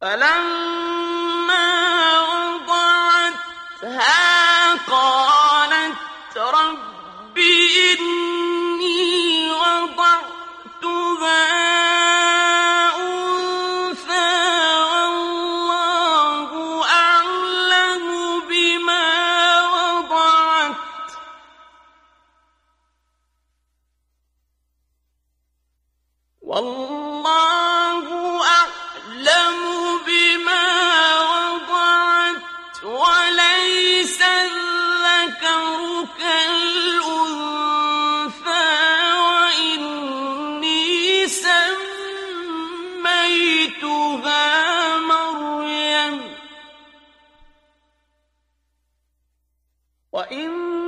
فلما وضعتها قالت رب إني وضعتها أنثى والله أعلم بما وضعت وليس الذكر كالأنثى وإني سميتها مريم